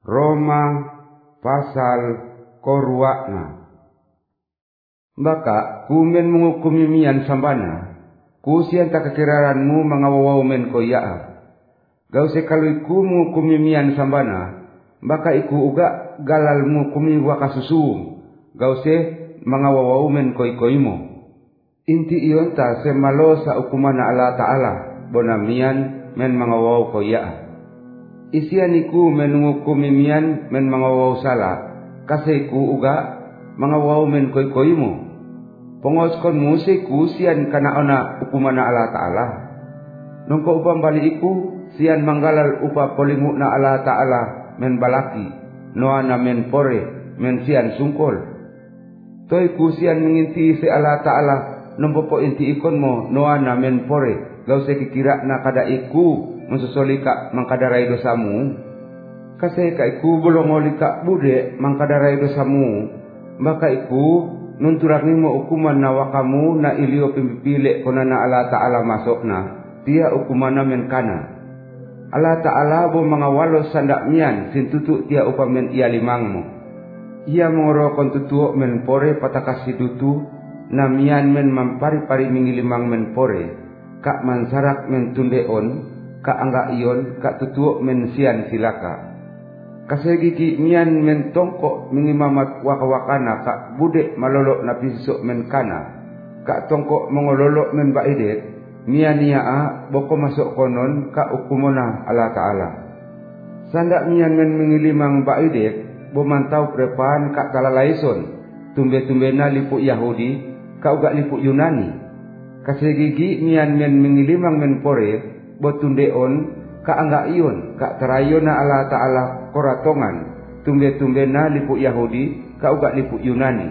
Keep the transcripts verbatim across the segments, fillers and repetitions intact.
Roma pasal koruakna. Baka kumen mengukumi mian sambana, kusian tak kekiraranmu mengawawau men koyaa. Gau sekalu iku mengukumi mian sambana, baka iku uga galalmu kumi wakasusuum. Gau se mengawawau men koi-koimo. Inti iyon ta semalo sa ukumana Allah Ta'ala, bonamian men mengawawau koyaa. Isian iku menungukumi mian men mengawau sala, kaseiku uga mengawau men koi-koimo. Pongos kon musiku sian kana ona ukumana Allah Ta'ala. Nungko upam bali iku sian manggalal upa polimu na Allah Ta'ala men balaki, noana men pore, men sian sungkol. Toy ku sian menginti si Allah Ta'ala, nompopo inti ikon mo noana men pore, gau se kikira na kada iku mensusoli ka mangkadarai dosamu. Kasih ka iku bolongoli ka bude mangkadarai dosamu, maka iku nunturang mo ukuman na wakamu na ilio pimpile kona na Allah Ta'ala masuk na dia ukuman na men kana. Allah Ta'ala bo mangawalo sandak mian sintutu dia upamen ia limangmu. Ia mengorokon tutuok men pore patakasi dutu na mian men mampari-pari mingilimang men pore kak mansarak men tundeon ka angga iyon ka tutuok men sian silaka. Kasegiki mian men tongkok mingimamat waka-wakana ka bude malolok na pisok men kana. Ka tongkok mengololok men baidet mian niaa boko masuk konon ka ukumona Allah Ta'ala. Sandak mian men mengilimang baidet bomantau prepan ka talalaison tumbe-tumbe na lipuk Yahudi ka uga lipuk Yunani. Kasegiki mian men mengilimang men pore botundeon ka angga iyon ka terayona Allah Ta'ala koratongan tumbe-tumbe na lipuk Yahudi ka uga lipuk Yunani.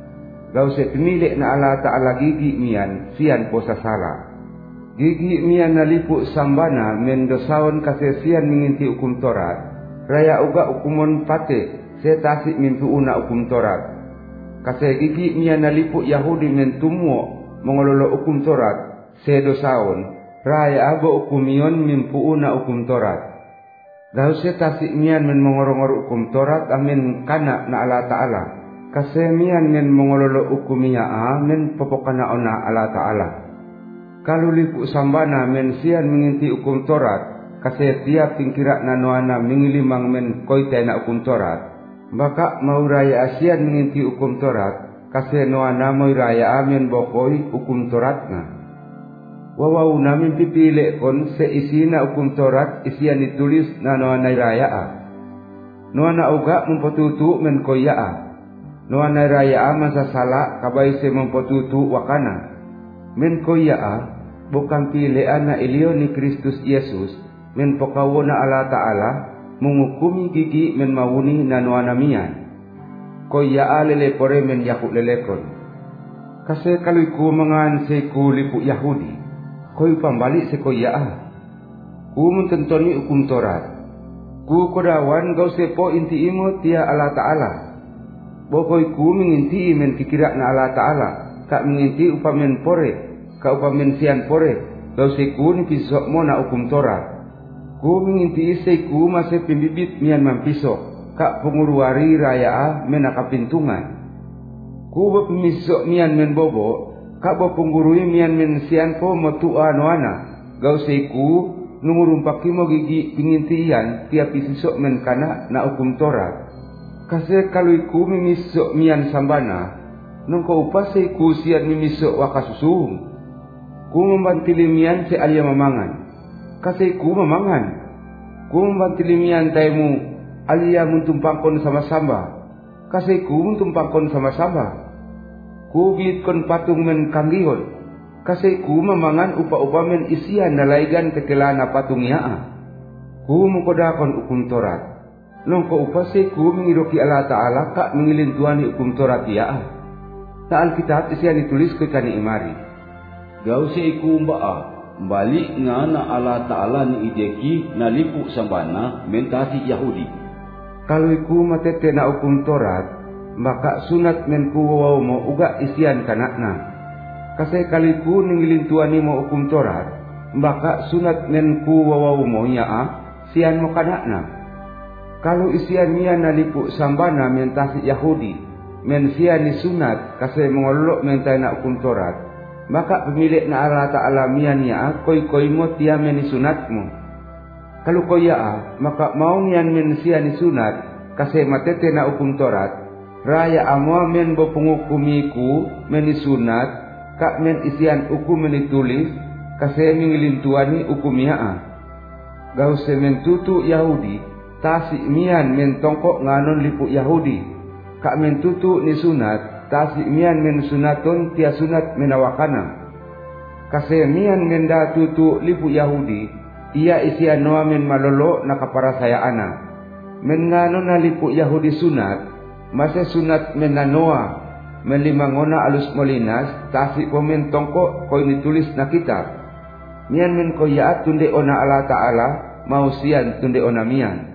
Gau se pemilik na Allah Ta'ala gigi mian sian posa sala. Gigi mian na lipuk sambana men dosaon kasesian menginti hukum Torat. Raya uga hukumon pate se tasik mintu una hukum Torat. Kase gigi mian na lipuk Yahudi men tumuo mengololo hukum Torat se dosaon. Raya abo ukumion mimpu una hukum Torat. Gau se tasik mian men mengorongor hukum Torat amin kana na Allah Ta'ala. Kase mian men mengololo hukumia amin popokana ona Allah Ta'ala. Kalau lipu sambana men sian menginti hukum Torat, kase tiap tingkira na noana mengilimang men koite na hukum Torat. Baka mau raya asian menginti hukum Torat, kase noana mau raya amin bokoi hukum Torat na. Wawau namin pipili kon se isina hukum Torat isian ditulis na noana raya. Noana uga mempotutu men koyaa. Noana raya masasala kabay se mempotutu wakana. Men koyaa bukan pilihan na ilio ni Kristus Yesus men pokawo na Allah Ta'ala mengukumi gigi men mawuni na noana mian. Koyaa lele pore men yakuk lelekon. Kase kaluiku mangan se ku lipuk Yahudi. Koi pambalik se koyaa. Ku mententoni hukum Torat. Ku kodawan gau sepo inti imo tia Allah Ta'ala. Bokoi ku menginti men kikira na Allah Ta'ala. Kak menginti upamen pore, kak upamen sian pore, gau seku ni pisok mo na hukum Torat. Ku menginti iseku masih pimbibit mian mampisok, kak penguruari raya men akapintungan. Ku bepemisok mian men bobo, kak bo penggurui mian men sian po motua noana, gau seku nungurumpak mo gigi pingintian tiap pisok men kana na hukum Torat. Kase kaluiku mimisok mian sambana, nungko upasay ku siyan mimisok wakasusuhum. Ku membantilimian si alia mamangan. Kasay ku mamangan. Ku membantilimian taymu alia muntumpangkon sama-sama. Kasay ku muntumpangkon sama-sama. Ku biitkon patung men kanggihon. Kasay ku mamangan upa-upa men isian nalaigan kekelana patung yaa. Ku mengkodakon hukum Torat. Nungko upasay ku mengiroki Allah Ta'ala kak mengilintuani hukum Torat yaa. Ta Alkitab isian ditulis ke kani imari. Gau se iku mbaa, balik nga na Allah Ta'ala ni ideki na lipuk sambana mentasi Yahudi. Kalau iku matete na hukum Torat, maka sunat men ku wawaw mo uga isian kanakna. Kasi kaliku ningilintuani mo hukum Torat, maka sunat men ku wawaw mo yaa sian mo kanakna. Kalau isian mian nalipu sambana mentasi Yahudi, men sian ni sunat kasih mengolok mentai nak hukum Taurat, maka pemilik na Allah Ta'ala mian ya koi koi mo tia men ni sunatmu. Kalau koi ya maka mau mian men sian ni sunat kasih matete nak hukum Taurat, raya amwa men bo pengukumiku men ni sunat kak men isian hukum men ditulis kasih mengilintuani hukum ya. Gau semen tutu Yahudi tasik mian men tongkok nganon lipu Yahudi, kak men tutu ni sunat tasik mian men sunaton tia sunat menawakana. Kase mian men da tutu lipu Yahudi ia isian noa men malolo na kaparasayaana. Men nganon na lipu Yahudi sunat masa sunat men nanoa men limangona alus molinas tasik po men tongkok koi ditulis na kitab. Mian men koya tunde ona Allah Ta'ala mau sian tunde ona mian.